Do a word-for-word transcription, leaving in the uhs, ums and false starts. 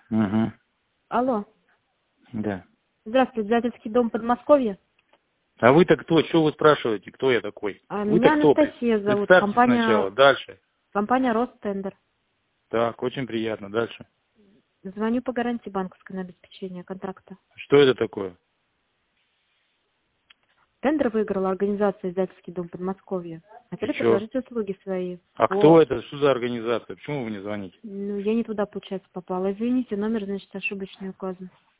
Угу. Алло. Да. Здравствуйте, Издательский дом Подмосковье. А вы-то кто? Что вы спрашиваете? Кто я такой? А, Вы-то меня кто? Анастасия зовут. Представьте сначала. Компания, Дальше. компания Ростендер. Так, очень приятно. Дальше. Звоню по гарантии банковского обеспечения контракта. Что это такое? Тендер выиграла организация Издательский дом Подмосковье. И Хотели чё? предложить услуги свои. А кто По... это? Что за организация? Почему вы не звоните? Ну, я не туда, получается, попала. Извините, номер, значит, ошибочный указан.